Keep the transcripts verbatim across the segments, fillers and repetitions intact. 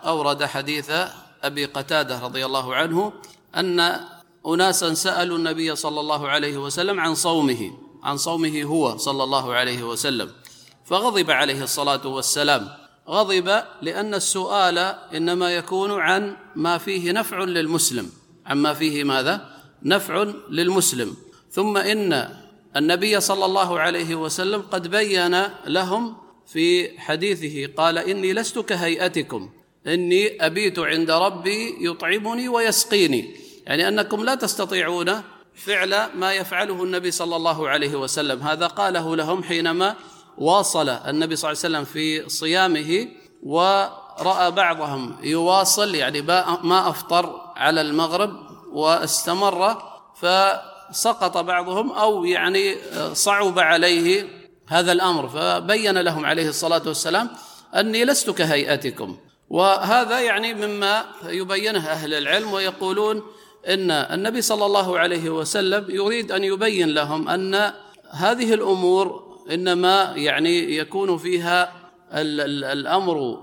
أورد حديث أبي قتادة رضي الله عنه أن أناسا سألوا النبي صلى الله عليه وسلم عن صومه عن صومه هو صلى الله عليه وسلم، فغضب عليه الصلاة والسلام. غضب لأن السؤال إنما يكون عن ما فيه نفع للمسلم، عما فيه ماذا؟ نفع للمسلم. ثم إن النبي صلى الله عليه وسلم قد بين لهم في حديثه قال: إني لست كهيئتكم، إني أبيت عند ربي يطعمني ويسقيني، يعني أنكم لا تستطيعون فعل ما يفعله النبي صلى الله عليه وسلم. هذا قاله لهم حينما واصل النبي صلى الله عليه وسلم في صيامه، ورأى بعضهم يواصل يعني ما أفطر على المغرب واستمر، فسقط بعضهم أو يعني صعب عليه هذا الأمر، فبين لهم عليه الصلاة والسلام أني لست كهيئتكم. وهذا يعني مما يبينه أهل العلم، ويقولون إن النبي صلى الله عليه وسلم يريد أن يبين لهم أن هذه الأمور إنما يعني يكون فيها الأمر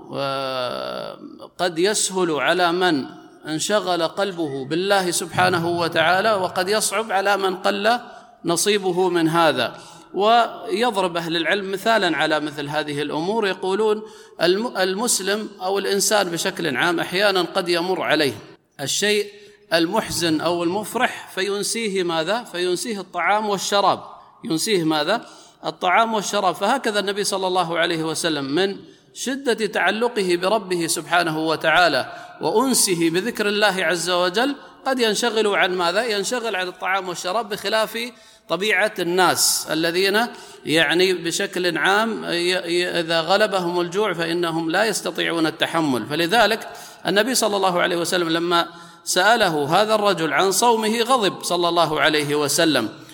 قد يسهل على من انشغل قلبه بالله سبحانه وتعالى، وقد يصعب على من قل نصيبه من هذا. ويضرب أهل العلم مثالا على مثل هذه الأمور، يقولون المسلم أو الإنسان بشكل عام أحيانا قد يمر عليه الشيء المحزن أو المفرح فينسيه ماذا؟ فينسيه الطعام والشراب، ينسيه ماذا؟ الطعام والشراب. فهكذا النبي صلى الله عليه وسلم من شدة تعلقه بربه سبحانه وتعالى وأنسه بذكر الله عز وجل قد ينشغل عن ماذا؟ ينشغل عن الطعام والشراب، بخلاف طبيعة الناس الذين يعني بشكل عام إذا غلبهم الجوع فإنهم لا يستطيعون التحمل. فلذلك النبي صلى الله عليه وسلم لما سأله هذا الرجل عن صومه غضب صلى الله عليه وسلم،